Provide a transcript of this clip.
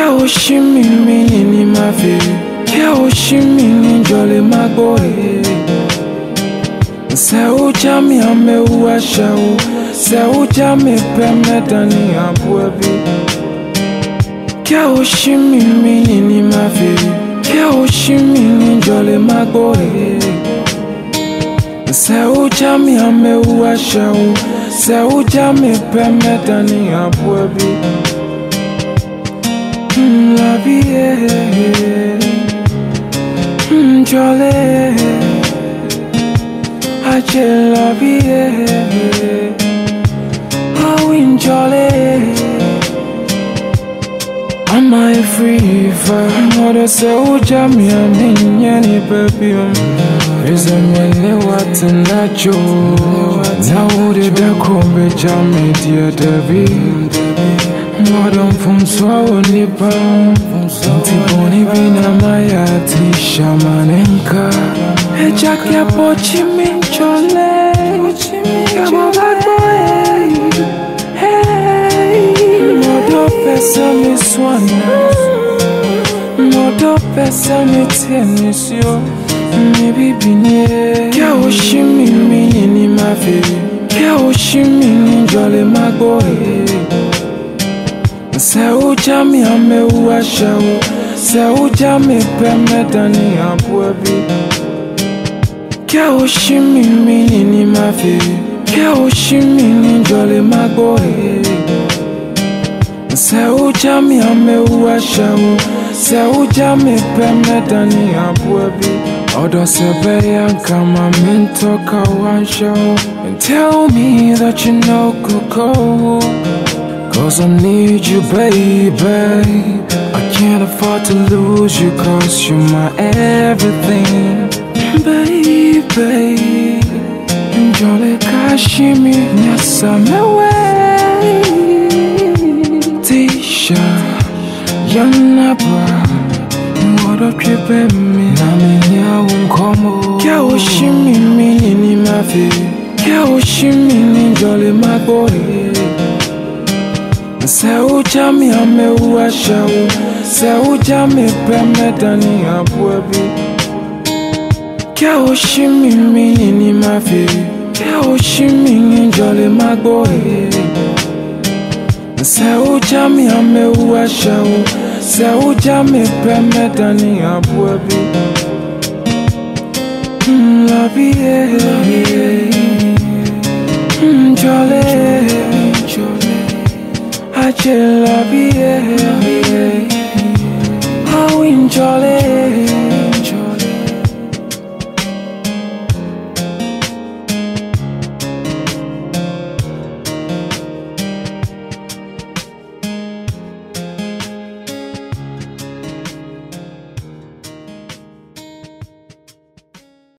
Kia oshimi mini ni mafi. Kia oshimi ni jole magboe. Se ujami ame uashau. Se ujami pemedani abuebi. Kia oshimi mini ni mafi. Kia oshimi ni jole magboe. Se ujami ame uashau. Se ujami pemedani abuebi. La vie, jolly. I just love you. How jolly. Am I free for mother so jammy and in any perfume? Is a million what and that you now did the combe jammy, dear Debbie. Modern from Swallow Nipa, Tiboni Vina Maya, Tisha Manenka, a Jackia Pochimin Chole, hey, Modo Pesami Swana, Modo Pesami Tenisio, maybe Bine, Kaoshimi Mini Mafi, Kaoshimi Jolly Magboe. Se ujami ame uashau. Se ujami pemedani abuebi. Kia oshimi mini ni mafi. Kia oshimi ni jole magboe. Se ujami ame uashau. Se ujami pemedani abuebi. Odo sebeya kama mintoka wanshau. And tell me that you know Coco. Cause I need you, baby. I can't afford to lose you, cause you're my everything. Baby, Jolly Kashimi, yes, I'm away. Tisha, Yanabra, what up, you baby? Naminya unkomo. Kia oshimi mini ni mafi. Kia oshimi ni Jolly Magboe. Se ujami ame uashau. Se ujami pemedani abuebi. Kia oshimi mini ni mafi. Kia oshimi ni jole magboe. Se ujami ame uashau. Se ujami pemedani abuebi. La vie, jole. I just love you. How jolly.